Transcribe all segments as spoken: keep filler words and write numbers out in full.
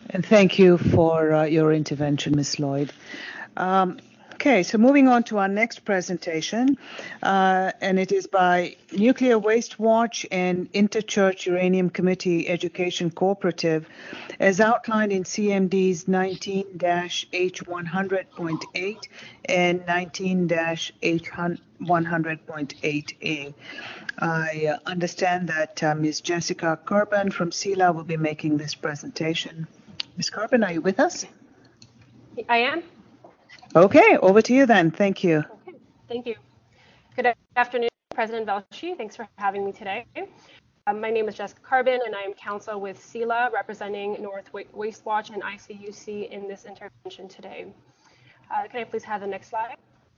And thank you for uh, your intervention, Miz Lloyd. Um, okay, so moving on to our next presentation, uh, and it is by Nuclear Waste Watch and Interchurch Uranium Committee Education Cooperative, as outlined in C M Ds nineteen dash H one hundred point eight and nineteen dash H one hundred point eight A. I uh, understand that uh, Miz Jessica Corbin from C E L A will be making this presentation. Miz Corbin, are you with us? I am. Okay, over to you then. Thank you. Okay, thank you. Good afternoon, President Velshi. Thanks for having me today. Um, my name is Jessica Corbin, and I am counsel with C E L A, representing North Waste Watch and I C U C in this intervention today. Uh, can I please have the next slide?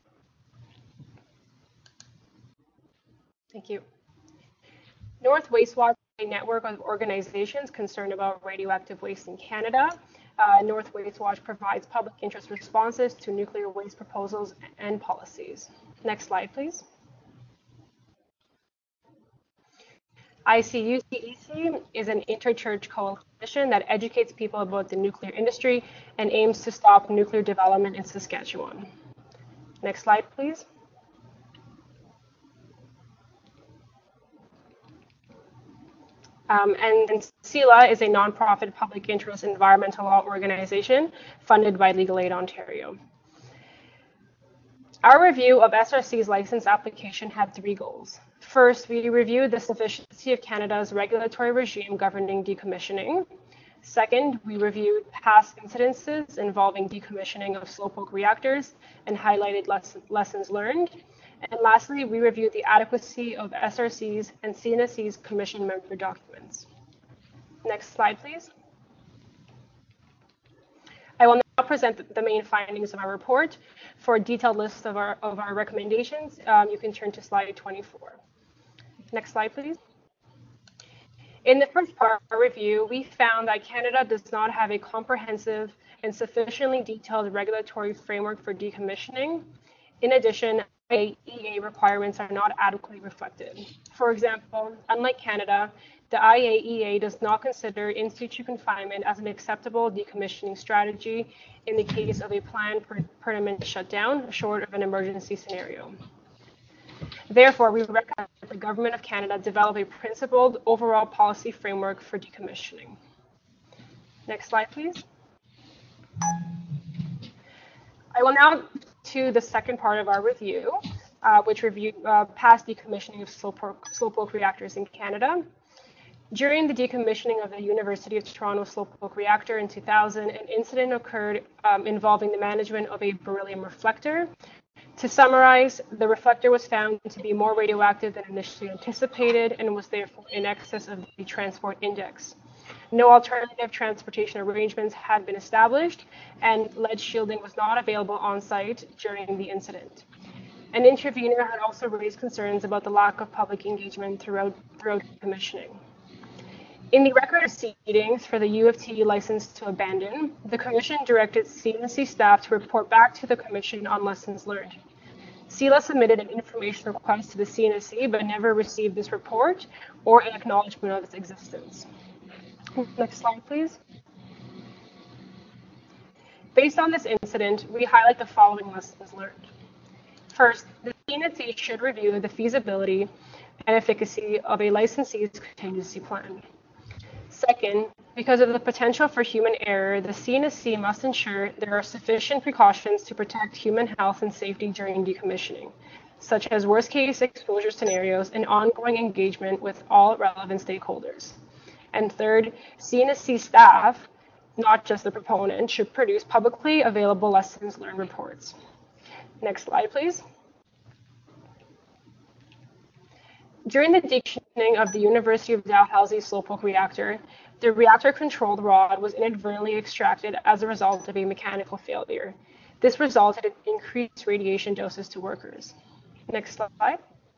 Thank you. North Waste Watch is a network of organizations concerned about radioactive waste in Canada. Uh, North Waste Watch provides public interest responses to nuclear waste proposals and policies. Next slide, please. I C U C E C is an interchurch coalition that educates people about the nuclear industry and aims to stop nuclear development in Saskatchewan. Next slide, please. Um, and C E L A is a nonprofit public interest environmental law organization funded by Legal Aid Ontario. Our review of S R C's license application had three goals. First, we reviewed the sufficiency of Canada's regulatory regime governing decommissioning. Second, we reviewed past incidences involving decommissioning of slowpoke reactors and highlighted lesson, lessons learned. And lastly, we reviewed the adequacy of S R C's and C N S C's commission member documents. Next slide, please. I will now present the main findings of our report. For a detailed list of our, of our recommendations, um, you can turn to slide twenty-four. Next slide, please. In the first part of our review, we found that Canada does not have a comprehensive and sufficiently detailed regulatory framework for decommissioning. In addition, I A E A requirements are not adequately reflected. For example, unlike Canada, the I A E A does not consider in situ confinement as an acceptable decommissioning strategy in the case of a planned per permanent shutdown, short of an emergency scenario. Therefore, we recommend that the Government of Canada develop a principled overall policy framework for decommissioning. Next slide, please. I will now to the second part of our review, uh, which reviewed uh, past decommissioning of slowpoke, slowpoke reactors in Canada. During the decommissioning of the University of Toronto slowpoke reactor in two thousand, an incident occurred um, involving the management of a beryllium reflector. To summarize, the reflector was found to be more radioactive than initially anticipated and was therefore in excess of the transport index. No alternative transportation arrangements had been established, and lead shielding was not available on site during the incident. An intervener had also raised concerns about the lack of public engagement throughout, throughout commissioning. In the record of proceedings for the U of T license to abandon, the Commission directed C N S C staff to report back to the Commission on lessons learned. C E L A submitted an information request to the C N S C, but never received this report or an acknowledgement of its existence. Next slide, please. Based on this incident, we highlight the following lessons learned. First, the C N S C should review the feasibility and efficacy of a licensee's contingency plan. Second, because of the potential for human error, the C N S C must ensure there are sufficient precautions to protect human health and safety during decommissioning, such as worst-case exposure scenarios and ongoing engagement with all relevant stakeholders. And third, C N S C staff, not just the proponent, should produce publicly available lessons learned reports. Next slide, please. During the decommissioning of the University of Dalhousie slowpoke reactor, the reactor control rod was inadvertently extracted as a result of a mechanical failure. This resulted in increased radiation doses to workers. Next slide.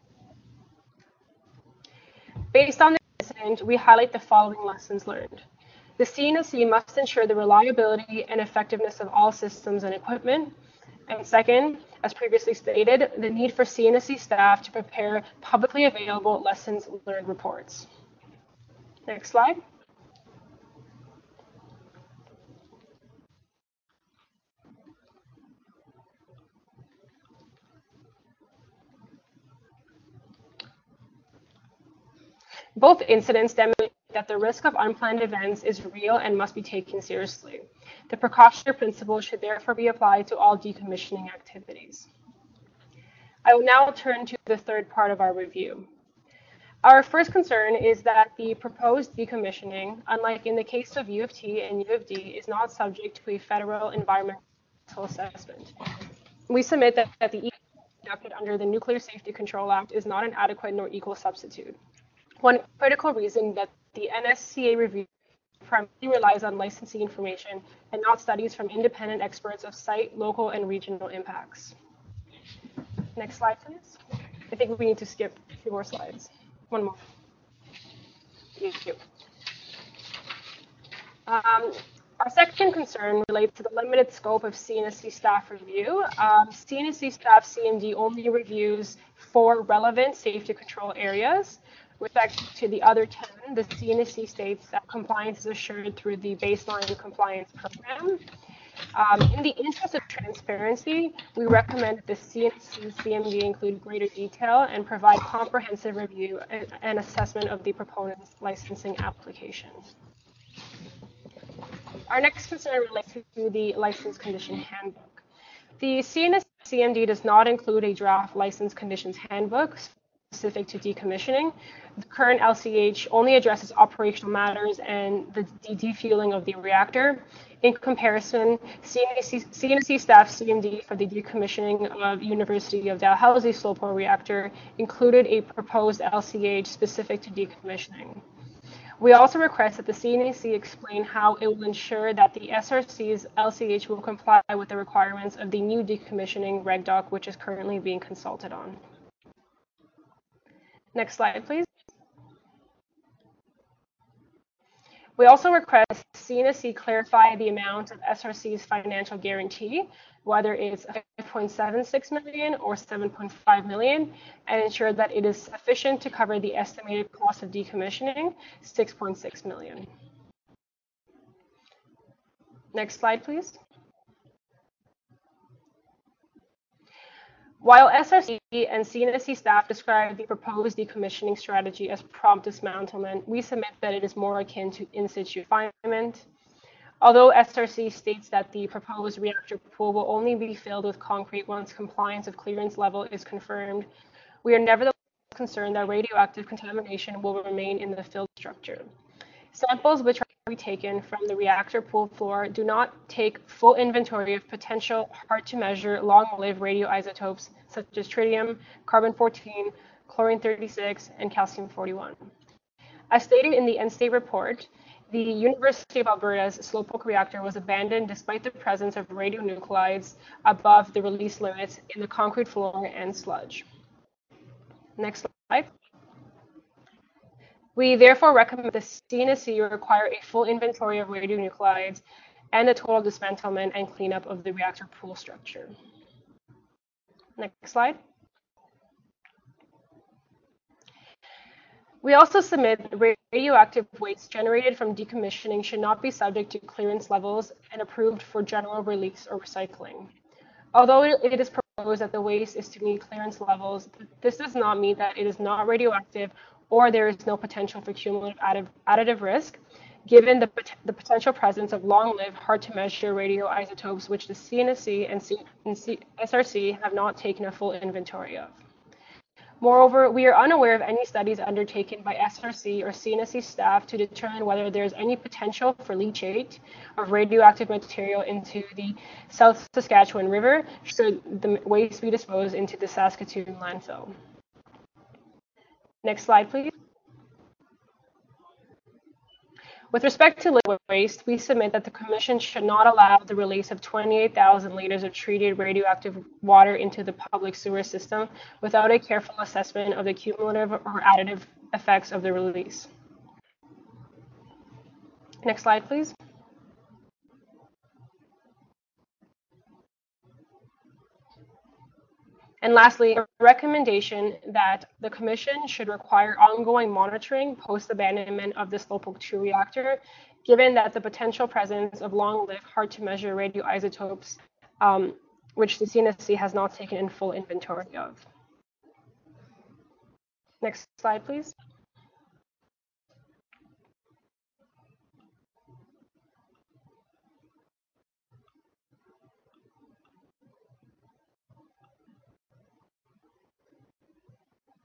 Based on the incident, we highlight the following lessons learned. The C N S C must ensure the reliability and effectiveness of all systems and equipment. And second, as previously stated, the need for C N S C staff to prepare publicly available lessons learned reports. Next slide. Both incidents demonstrate that the risk of unplanned events is real and must be taken seriously. The precautionary principle should therefore be applied to all decommissioning activities. I will now turn to the third part of our review. Our first concern is that the proposed decommissioning, unlike in the case of U of T and U of D, is not subject to a federal environmental assessment. We submit that, that the E conducted under the Nuclear Safety Control Act is not an adequate nor equal substitute. One critical reason that the N S C A review primarily relies on licensing information and not studies from independent experts of site, local, and regional impacts. Next slide, please. I think we need to skip a few more slides. One more. Thank you. Um, our second concern relates to the limited scope of C N S C staff review. Um, C N S C staff C M D only reviews four relevant safety control areas. With respect to the other ten, the C N S C states that compliance is assured through the baseline compliance program. Um, in the interest of transparency, we recommend that the C N S C C M D include greater detail and provide comprehensive review and, and assessment of the proponent's licensing application. Our next concern relates to the license condition handbook. The C N S C C M D does not include a draft license conditions handbook specific to decommissioning. The current L C H only addresses operational matters and the defueling of the reactor. In comparison, C N S C, C N S C staff C M D for the decommissioning of University of Dalhousie Slowpoke reactor included a proposed L C H specific to decommissioning. We also request that the C N S C explain how it will ensure that the S R C's L C H will comply with the requirements of the new decommissioning reg doc, which is currently being consulted on. Next slide, please. We also request C N S C clarify the amount of S R C's financial guarantee, whether it's five point seven six million or seven point five million, and ensure that it is sufficient to cover the estimated cost of decommissioning, six point six million. Next slide, please. While S R C and C N S C staff describe the proposed decommissioning strategy as prompt dismantlement, we submit that it is more akin to in situ confinement. Although S R C states that the proposed reactor pool will only be filled with concrete once compliance of clearance level is confirmed, we are nevertheless concerned that radioactive contamination will remain in the filled structure. Samples which are to be taken from the reactor pool floor do not take full inventory of potential hard-to-measure long-lived radioisotopes such as tritium, carbon fourteen, chlorine thirty-six, and calcium forty-one. As stated in the N-State report, the University of Alberta's Slowpoke reactor was abandoned despite the presence of radionuclides above the release limits in the concrete floor and sludge. Next slide. We therefore recommend the C N S C require a full inventory of radionuclides and a total dismantlement and cleanup of the reactor pool structure. Next slide. We also submit that radioactive waste generated from decommissioning should not be subject to clearance levels and approved for general release or recycling. Although it is proposed that the waste is to meet clearance levels, this does not mean that it is not radioactive or there is no potential for cumulative additive, additive risk, given the, the potential presence of long-lived, hard-to-measure radioisotopes, which the C N S C and, C, and C, S R C have not taken a full inventory of. Moreover, we are unaware of any studies undertaken by S R C or C N S C staff to determine whether there is any potential for leachate of radioactive material into the South Saskatchewan River should the waste be disposed into the Saskatoon landfill. Next slide, please. With respect to liquid waste, we submit that the Commission should not allow the release of twenty-eight thousand liters of treated radioactive water into the public sewer system without a careful assessment of the cumulative or additive effects of the release. Next slide, please. And lastly, a recommendation that the Commission should require ongoing monitoring post-abandonment of the Slowpoke two reactor, given that the potential presence of long-lived, hard-to-measure radioisotopes, um, which the C N S C has not taken in full inventory of. Next slide, please.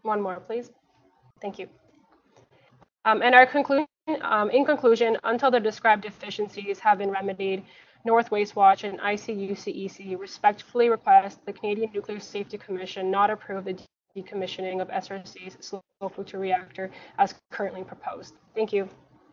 One more, please. Thank you. Um, and our conclusion, um, in conclusion, until the described deficiencies have been remedied, North Waste Watch and I C U C E C respectfully request the Canadian Nuclear Safety Commission not approve the decommissioning of S R C's Slow-Flow two reactor as currently proposed. Thank you.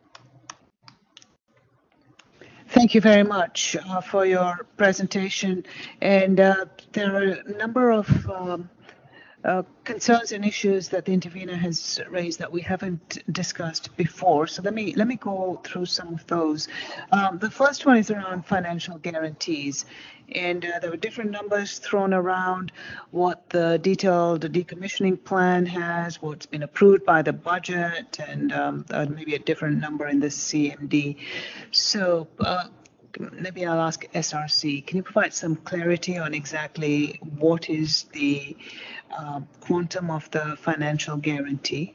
Thank you very much uh, for your presentation. And uh, there are a number of um, uh, concerns and issues that the intervener has raised that we haven't discussed before. So let me let me go through some of those. Um, the first one is around financial guarantees. And uh, there were different numbers thrown around, what the detailed decommissioning plan has, what's been approved by the budget, and um, uh, maybe a different number in the C M D. So uh, maybe I'll ask S R C, can you provide some clarity on exactly what is the uh, quantum of the financial guarantee?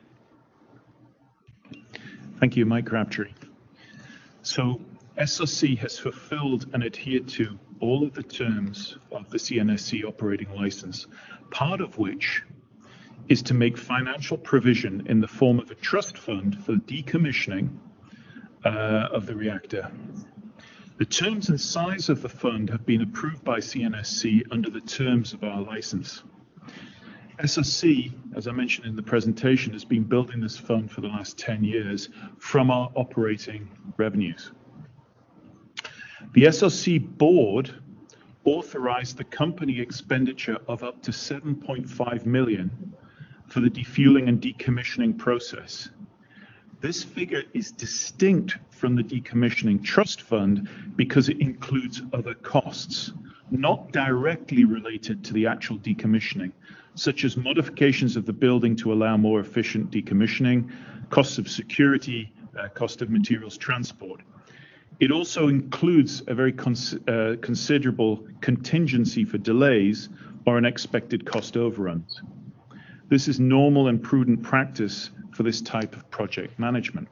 Thank you, Mike Crabtree. So S R C has fulfilled and adhered to all of the terms of the C N S C operating license, part of which is to make financial provision in the form of a trust fund for decommissioning uh, of the reactor. The terms and size of the fund have been approved by C N S C under the terms of our license. S R C, as I mentioned in the presentation, has been building this fund for the last ten years from our operating revenues. The S R C board authorized the company expenditure of up to seven point five million dollars for the defueling and decommissioning process. This figure is distinct from the decommissioning trust fund because it includes other costs, not directly related to the actual decommissioning, such as modifications of the building to allow more efficient decommissioning, costs of security, uh, cost of materials transport. It also includes a very cons uh, considerable contingency for delays or unexpected cost overruns. This is normal and prudent practice for this type of project management.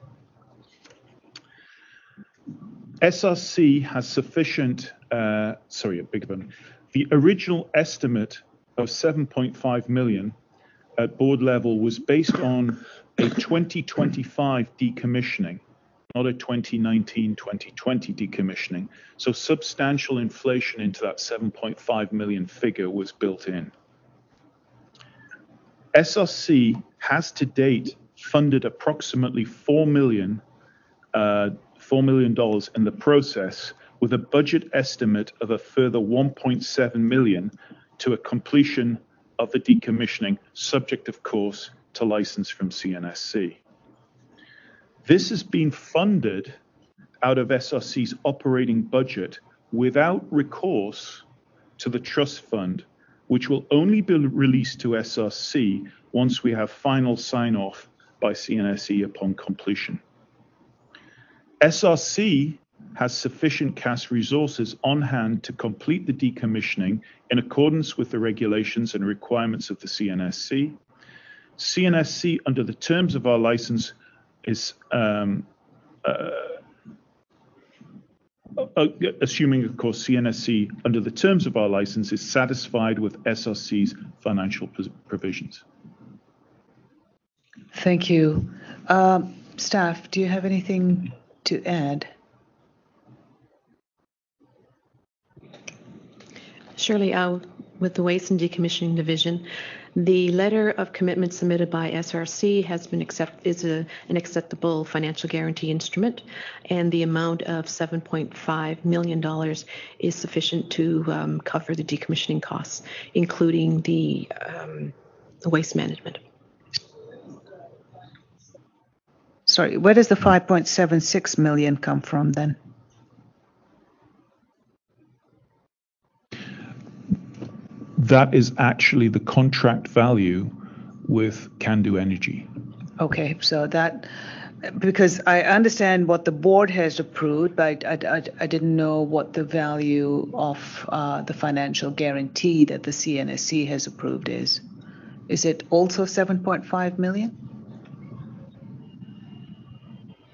S R C has sufficient, uh, sorry, a big one. The original estimate of seven point five million at board level was based on a twenty twenty-five decommissioning, not a twenty nineteen twenty twenty decommissioning. So substantial inflation into that seven point five million figure was built in. S R C has to date funded approximately four million uh, four million dollars in the process, with a budget estimate of a further one point seven million to a completion of the decommissioning, subject of course to license from C N S C. This has been funded out of S R C's operating budget without recourse to the trust fund, which will only be released to S R C once we have final sign-off by C N S C upon completion. S R C has sufficient cash resources on hand to complete the decommissioning in accordance with the regulations and requirements of the C N S C. C N S C, under the terms of our license, is um, uh, uh, assuming, of course, C N S C, under the terms of our license, is satisfied with S R C's financial provisions. Thank you. Um, staff, do you have anything to add? Shirley Au with the Waste and Decommissioning Division. The letter of commitment submitted by S R C has been accept is a, an acceptable financial guarantee instrument, and the amount of seven point five million dollars is sufficient to um, cover the decommissioning costs, including the um, waste management. Sorry, where does the five point seven six million come from then? That is actually the contract value with Candu Energy. Okay, so that, because I understand what the board has approved, but I, I, I didn't know what the value of uh, the financial guarantee that the C N S C has approved is. Is it also seven point five million?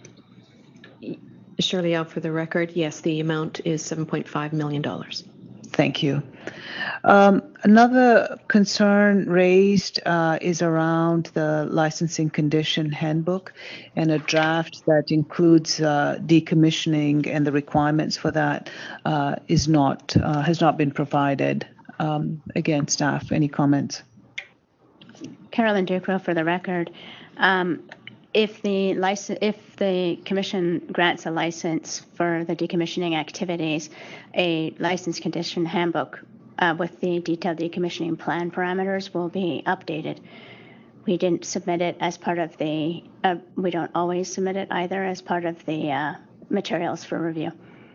Shirley Au, for the record, yes, the amount is seven point five million dollars. Thank you. Um, another concern raised uh, is around the licensing condition handbook and a draft that includes uh, decommissioning, and the requirements for that uh, is not uh, has not been provided. Um, again, staff, any comments? Carolyn Ducro for the record. Um, if the license, if the commission grants a license for the decommissioning activities, a license condition handbook uh, with the detailed decommissioning plan parameters will be updated. We didn't submit it as part of the, uh, we don't always submit it either as part of the uh, materials for review.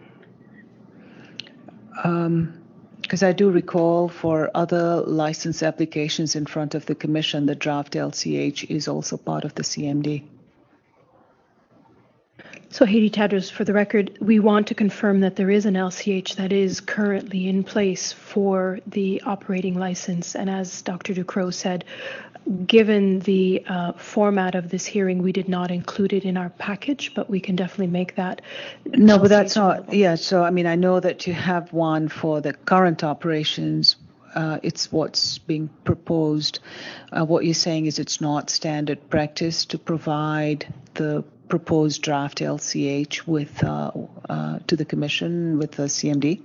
Um, Because I do recall for other license applications in front of the Commission, the draft L C H is also part of the C M D. So Haiti Tadros, for the record, we want to confirm that there is an L C H that is currently in place for the operating license. And as Doctor Ducro said, given the uh, format of this hearing, we did not include it in our package, but we can definitely make that. No, but that's not, yeah, so I mean, I know that you have one for the current operations. Uh, it's what's being proposed. Uh, what you're saying is it's not standard practice to provide the proposed draft L C H with uh, uh, to the Commission with the C M D?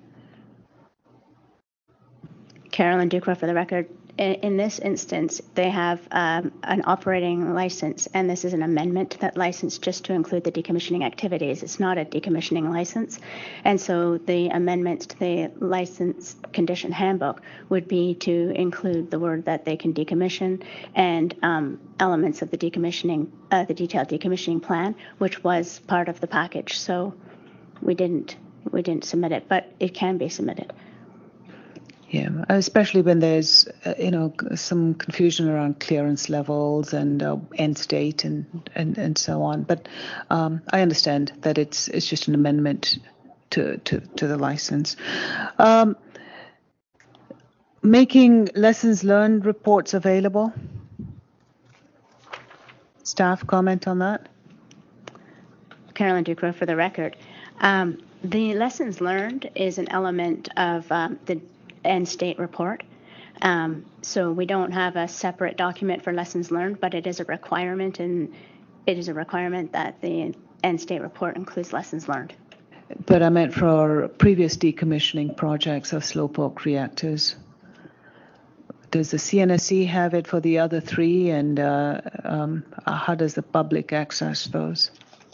Carolyn Ducro for the record. In, in this instance, they have um, an operating license, and this is an amendment to that license just to include the decommissioning activities. It's not a decommissioning license. And so the amendments to the license condition handbook would be to include the word that they can decommission and um, elements of the decommissioning, uh, the detailed decommissioning plan, which was part of the package. So we didn't, we didn't submit it, but it can be submitted. Yeah, especially when there's, uh, you know, some confusion around clearance levels and uh, end state and, and, and so on. But um, I understand that it's it's just an amendment to, to, to the license. Um, making lessons learned reports available. Staff comment on that? Carolyn Ducro for the record. Um, the lessons learned is an element of um, the end state report. Um, so we don't have a separate document for lessons learned, but it is a requirement, and it is a requirement that the end state report includes lessons learned. But I meant for previous decommissioning projects of slowpoke reactors. Does the C N S E have it for the other three, and uh, um, how does the public access those?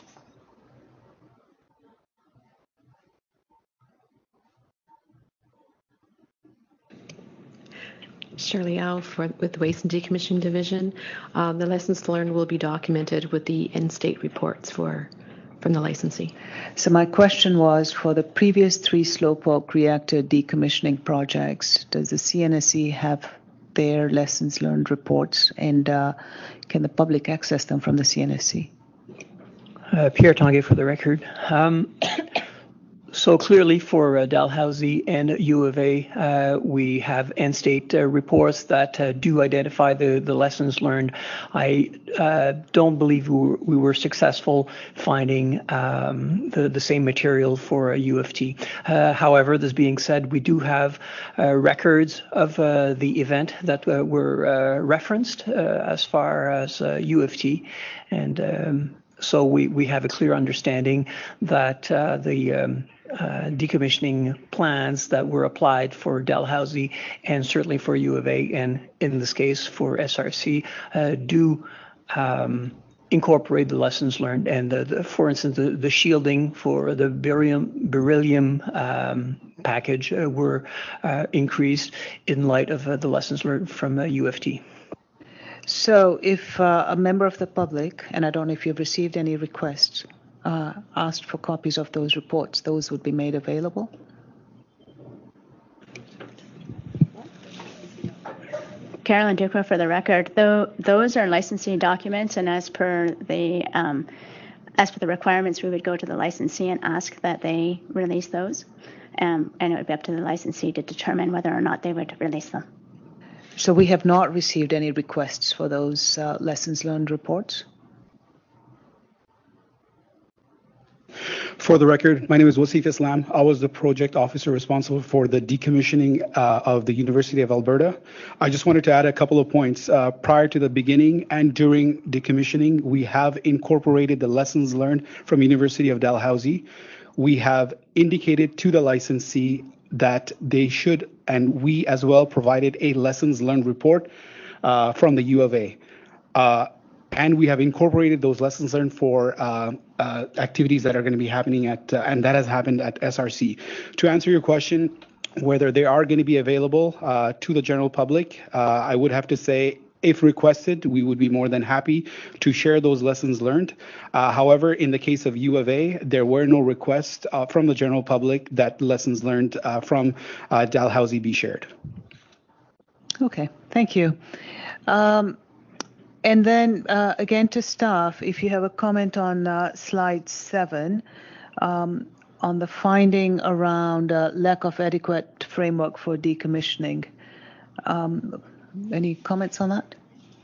Shirley Au for, with the Waste and Decommissioning Division. Um, the lessons learned will be documented with the end state reports for from the licensee. So my question was, for the previous three slowpoke reactor decommissioning projects, does the C N S E have their lessons learned reports, and uh, can the public access them from the C N S E? Uh, Pierre Tanguay for the record. Um, So clearly for uh, Dalhousie and U of A, uh, we have end state uh, reports that uh, do identify the, the lessons learned. I uh, don't believe we were, we were successful finding um, the, the same material for a U of T. Uh, however, this being said, we do have uh, records of uh, the event that uh, were uh, referenced uh, as far as uh, U of T. And um, so we, we have a clear understanding that uh, the um, Uh, decommissioning plans that were applied for Dalhousie and certainly for U of A, and in this case for S R C, uh, do um, incorporate the lessons learned. And the, the, for instance, the, the shielding for the beryllium, beryllium um, package uh, were uh, increased in light of uh, the lessons learned from uh, U F T. So if uh, a member of the public, and I don't know if you've received any requests, Uh, asked for copies of those reports, those would be made available? Carolyn Ducro for the record. Though those are licensing documents, and as per the um, as per the requirements, we would go to the licensee and ask that they release those, um, and it would be up to the licensee to determine whether or not they would release them. So we have not received any requests for those uh, lessons learned reports? For the record, my name is Wasif Islam. I was the project officer responsible for the decommissioning uh, of the University of Alberta. I just wanted to add a couple of points. Uh, prior to the beginning and during decommissioning, we have incorporated the lessons learned from University of Dalhousie. We have indicated to the licensee that they should, and we as well provided a lessons learned report uh, from the U of A. Uh, and we have incorporated those lessons learned for uh, uh, activities that are going to be happening at, uh, and that has happened at S R C. To answer your question, whether they are going to be available uh, to the general public, uh, I would have to say, if requested, we would be more than happy to share those lessons learned. Uh, however, in the case of U of A, there were no requests uh, from the general public that lessons learned uh, from uh, Dalhousie be shared. Okay, thank you. Um, and then uh, again to staff, if you have a comment on uh, slide seven, um, on the finding around uh, lack of adequate framework for decommissioning. Um, Any comments on that?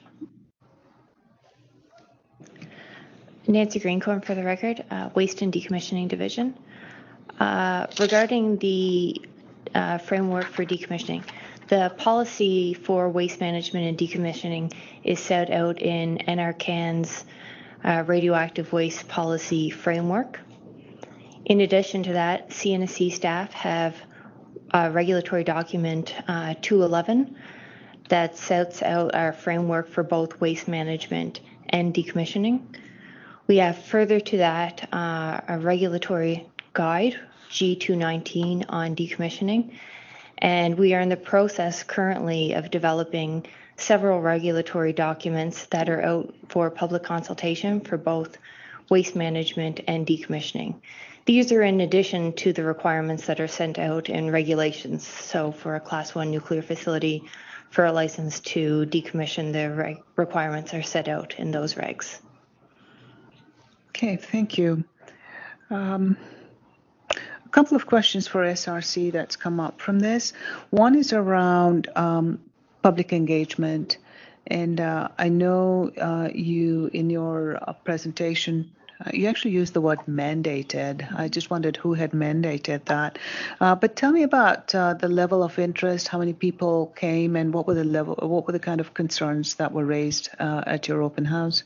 Nancy Greencorn for the record, uh, Waste and Decommissioning Division. Uh, regarding the uh, framework for decommissioning, the policy for waste management and decommissioning is set out in N R C A N's uh, radioactive waste policy framework. In addition to that, C N S C staff have a regulatory document uh, two eleven that sets out our framework for both waste management and decommissioning. We have further to that uh, a regulatory guide, G two nineteen, on decommissioning, and we are in the process currently of developing several regulatory documents that are out for public consultation for both waste management and decommissioning. These are in addition to the requirements that are sent out in regulations. So for a class one nuclear facility, for a license to decommission, the reg- requirements are set out in those regs. Okay, thank you. Um, a couple of questions for S R C that's come up from this. One is around um, public engagement. And uh, I know uh, you, in your uh, presentation, Uh, you actually used the word mandated. I just wondered who had mandated that. Uh, but tell me about uh, the level of interest, how many people came, and what were the level, what were the kind of concerns that were raised uh, at your open house?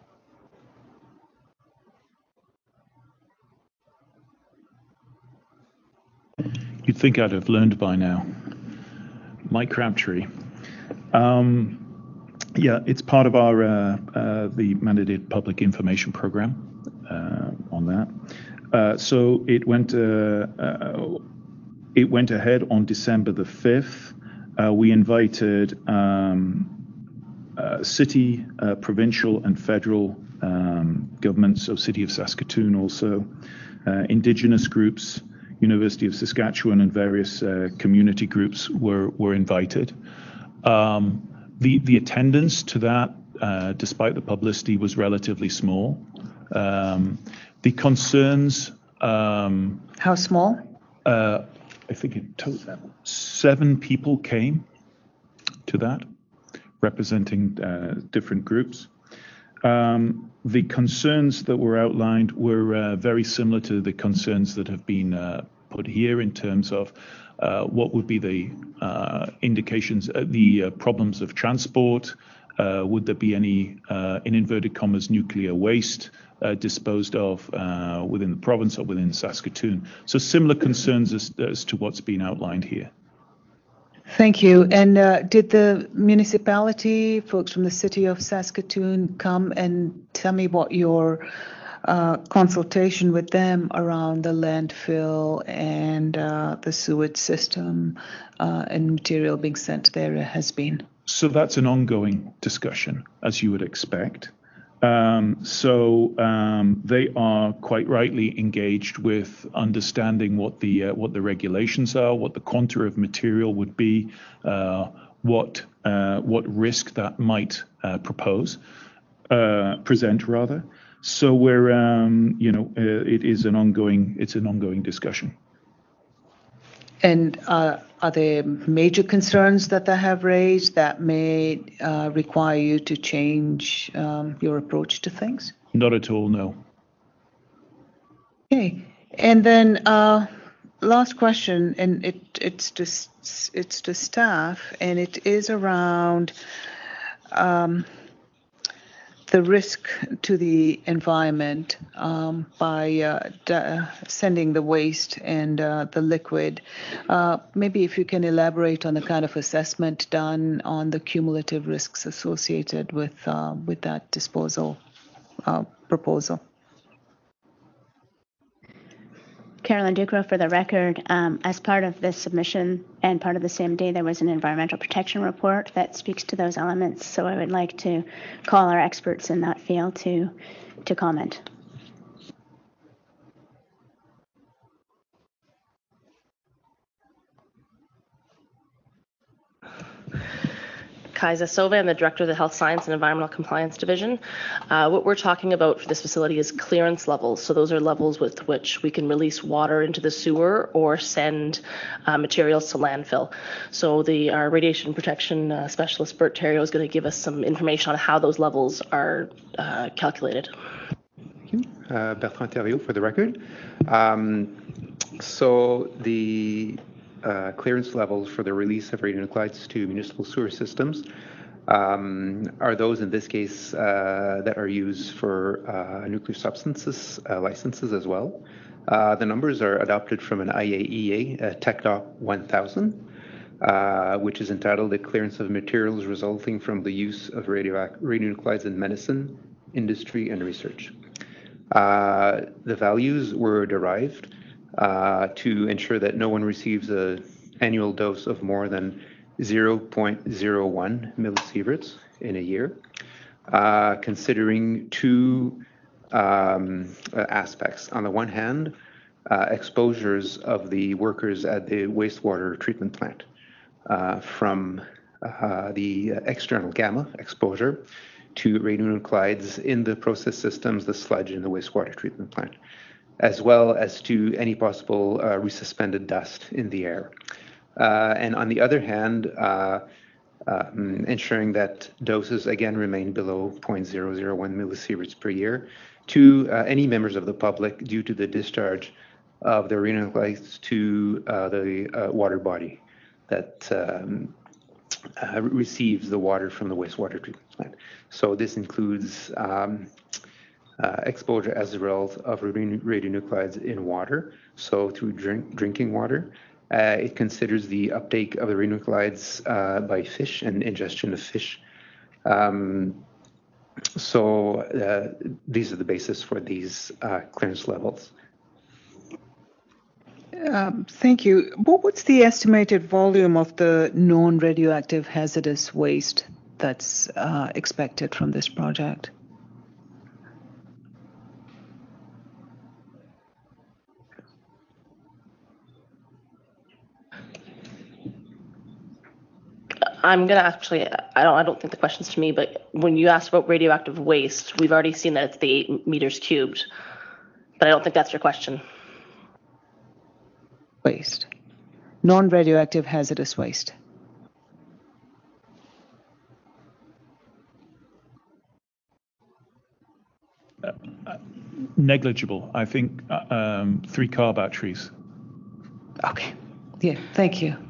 You'd think I'd have learned by now. Mike Crabtree. Um, yeah, it's part of our uh, uh, the mandated public information program. Uh, on that, uh, so it went uh, uh, it went ahead on December the fifth. Uh, we invited um, uh, city, uh, provincial, and federal um, governments, so City of Saskatoon, also uh, Indigenous groups, University of Saskatchewan, and various uh, community groups were were invited. Um, the the attendance to that, uh, despite the publicity, was relatively small. Um, the concerns. Um, How small? Uh, I think it total seven people came to that, representing uh, different groups. Um, the concerns that were outlined were uh, very similar to the concerns that have been uh, put here in terms of uh, what would be the uh, indications, uh, the uh, problems of transport. Uh, would there be any, uh, in inverted commas, nuclear waste uh, disposed of uh, within the province or within Saskatoon? So similar concerns as, as to what's been outlined here. Thank you. And uh, did the municipality, folks from the city of Saskatoon, come and tell me what your uh, consultation with them around the landfill and uh, the sewage system uh, and material being sent there has been? So that's an ongoing discussion, as you would expect. Um, so um, they are quite rightly engaged with understanding what the uh, what the regulations are, what the quanta of material would be, uh, what uh, what risk that might uh, propose, uh, present rather. So we're um, you know uh, it is an ongoing it's an ongoing discussion. And uh, are there major concerns that they have raised that may uh, require you to change um, your approach to things? Not at all, no. Okay. And then uh, last question, and it it's to it's to staff, and it is around um, the risk to the environment um, by uh, d- sending the waste and uh, the liquid. Uh, maybe if you can elaborate on the kind of assessment done on the cumulative risks associated with uh, with that disposal uh, proposal. Carolyn Ducro, for the record, um, as part of this submission and part of the C M D, there was an environmental protection report that speaks to those elements. So I would like to call our experts in that field to, to comment. Kaisa Sove, I'm the Director of the Health Science and Environmental Compliance Division. Uh, what we're talking about for this facility is clearance levels. So those are levels with which we can release water into the sewer or send uh, materials to landfill. So the our radiation protection uh, specialist, Bert Terrio, is going to give us some information on how those levels are uh, calculated. Thank you. Uh, Bertrand Terrio, for the record. Um, so the Uh, clearance levels for the release of radionuclides to municipal sewer systems um, are those, in this case, uh, that are used for uh, nuclear substances uh, licenses as well. Uh, the numbers are adopted from an I A E A, uh, TechDoc one thousand, uh, which is entitled "The Clearance of Materials Resulting from the Use of radioac- Radionuclides in Medicine, Industry, and Research." Uh, the values were derived Uh, to ensure that no one receives an annual dose of more than zero point zero one millisieverts in a year, uh, considering two um, uh, aspects. On the one hand, uh, exposures of the workers at the wastewater treatment plant uh, from uh, the external gamma exposure to radionuclides in the process systems, the sludge in the wastewater treatment plant, as well as to any possible uh, resuspended dust in the air. Uh, and on the other hand, uh, um, ensuring that doses again remain below zero point zero zero one millisieverts per year to uh, any members of the public due to the discharge of the radionuclides to uh, the uh, water body that um, uh, receives the water from the wastewater treatment plant. So this includes um, Uh, exposure as a result of radionuclides in water, so through drink, drinking water. Uh, it considers the uptake of the radionuclides uh, by fish and ingestion of fish. Um, so uh, these are the basis for these uh, clearance levels. Um, thank you. What, what's the estimated volume of the non-radioactive hazardous waste that's uh, expected from this project? I'm going to actually, I don't I don't think the question's to me, but when you asked about radioactive waste, we've already seen that it's the eight meters cubed. But I don't think that's your question. Waste. Non-radioactive hazardous waste. Uh, uh, negligible. I think uh, um, three car batteries. Okay. Yeah, thank you.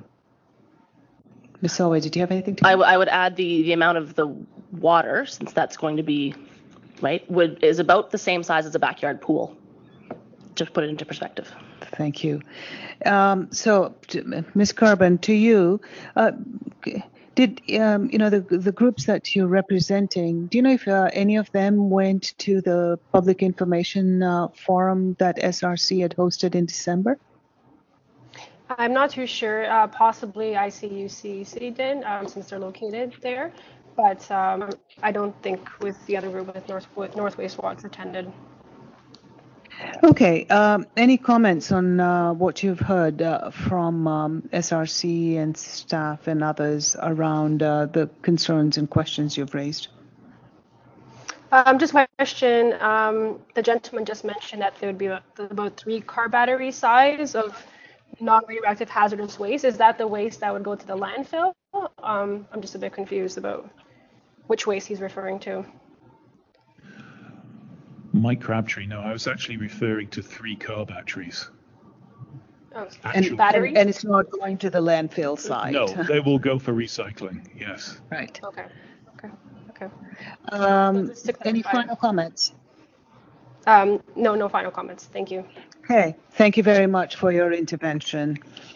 Miz Solway, did you have anything to I, w- I would add the, the amount of the water, since that's going to be, right, would is about the same size as a backyard pool, to put it into perspective. Thank you. Um, so, Miz Carbon, to you, uh, did, um, you know, the, the groups that you're representing, do you know if uh, any of them went to the public information uh, forum that S R C had hosted in December? I'm not too sure. Uh, possibly I C U C City did, um, since they're located there, but um, I don't think with the other group with North with North Wastewater attended. Okay. Um, any comments on uh, what you've heard uh, from um, S R C and staff and others around uh, the concerns and questions you've raised? Um, just my question. Um, the gentleman just mentioned that there would be a, about three car battery size of non-radioactive hazardous waste. Is that the waste that would go to the landfill? Um, I'm just a bit confused about which waste he's referring to. Mike Crabtree, no, I was actually referring to three car batteries. Oh, And, Actual- batteries? and, and it's not going to the landfill site. No, they will go for recycling, yes. Right. Okay. Okay. Okay. Um, Just to any clarify. final comments? Um, no, no final comments. Thank you. Okay, thank you very much for your intervention.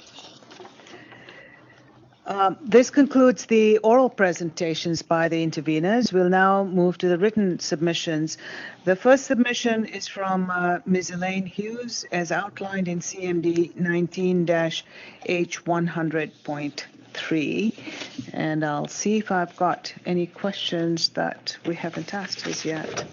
Um, this concludes the oral presentations by the interveners. We'll now move to the written submissions. The first submission is from uh, Miz Elaine Hughes, as outlined in C M D nineteen H one hundred point three. And I'll see if I've got any questions that we haven't asked as yet.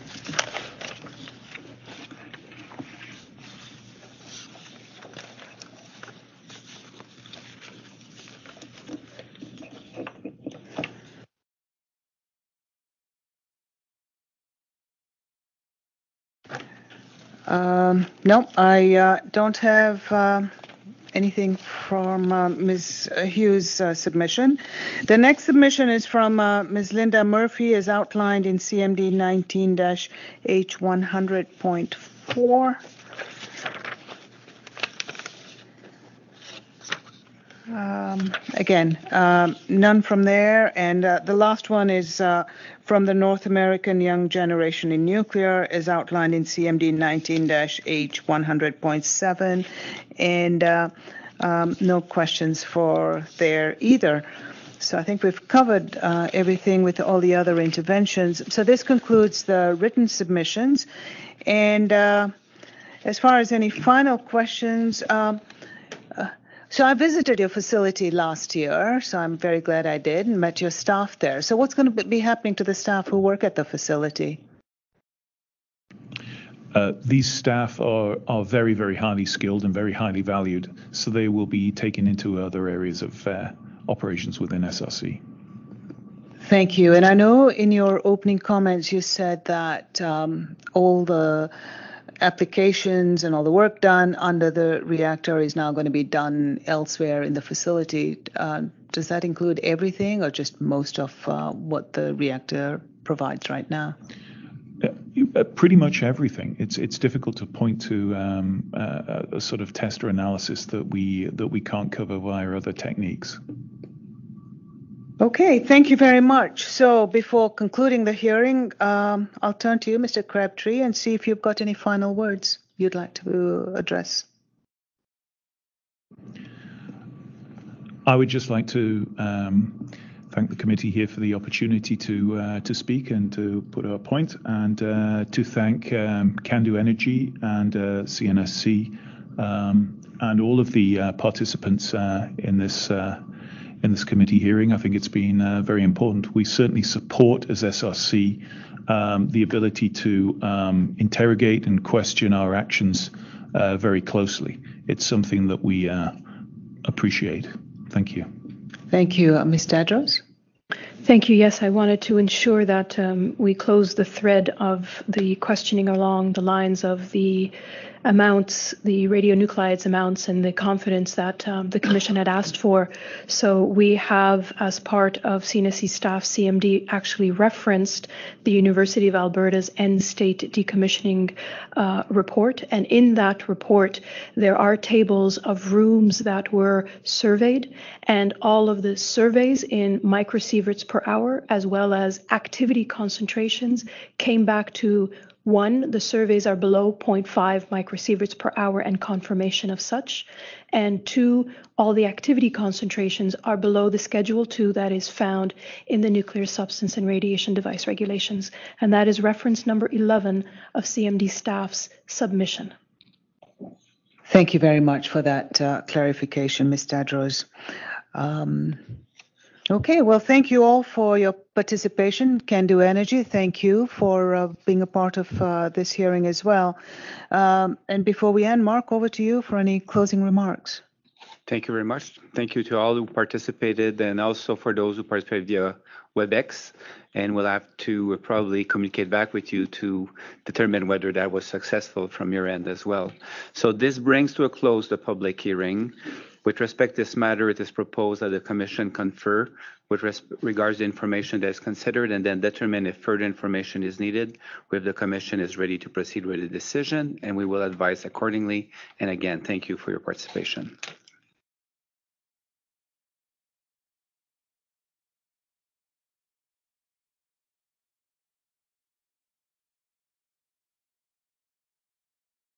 Um, no, I uh, don't have uh, anything from uh, Miz Hughes' uh, submission. The next submission is from uh, Miz Linda Murphy, as outlined in C M D nineteen H one hundred point four. Um, again, um, none from there. And uh, the last one is uh, from the North American Young Generation in Nuclear, as outlined in C M D nineteen H one hundred point seven. And uh, um, no questions for there either. So I think we've covered uh, everything with all the other interventions. So this concludes the written submissions. And uh, as far as any final questions, um, uh, so I visited your facility last year, so I'm very glad I did, and met your staff there. So what's going to be happening to the staff who work at the facility? Uh, these staff are, are very, very highly skilled and very highly valued, so they will be taken into other areas of uh, operations within S R C. Thank you. And I know in your opening comments you said that um, all the applications and all the work done under the reactor is now going to be done elsewhere in the facility. Uh, does that include everything or just most of uh, what the reactor provides right now? Uh, pretty much everything. It's it's difficult to point to um, uh, a sort of test or analysis that we that we can't cover via other techniques. Okay, thank you very much. So before concluding the hearing, um, I'll turn to you, Mister Crabtree, and see if you've got any final words you'd like to address. I would just like to um, thank the committee here for the opportunity to uh, to speak and to put our point, and uh, to thank um, CANDU Energy and uh, C N S C um, and all of the uh, participants uh, in this uh, in this committee hearing. I think it's been uh, very important. We certainly support as S R C um, the ability to um, interrogate and question our actions uh, very closely. It's something that we uh, appreciate. Thank you. Thank you. Uh, Miz Tadros? Thank you. Yes, I wanted to ensure that um, we close the thread of the questioning along the lines of the amounts, the radionuclides amounts, and the confidence that um, the Commission had asked for. So we have, as part of C N S C staff, C M D actually referenced the University of Alberta's end state decommissioning uh, report. And in that report, there are tables of rooms that were surveyed, and all of the surveys in microsieverts per hour, as well as activity concentrations, came back to one, the surveys are below zero point five microsieverts per hour and confirmation of such. And two, all the activity concentrations are below the Schedule two that is found in the Nuclear Substance and Radiation Device Regulations. And that is reference number eleven of C M D staff's submission. Thank you very much for that uh, clarification, Miz Tadros. Um, Okay, well, thank you all for your participation. CANDU Energy, thank you for uh, being a part of uh, this hearing as well. Um, and before we end, Mark, over to you for any closing remarks. Thank you very much. Thank you to all who participated, and also for those who participated via WebEx. And we'll have to probably communicate back with you to determine whether that was successful from your end as well. So this brings to a close the public hearing. With respect to this matter, it is proposed that the Commission confer with res- regards to information that is considered and then determine if further information is needed, if the Commission is ready to proceed with a decision, and we will advise accordingly. And again, thank you for your participation.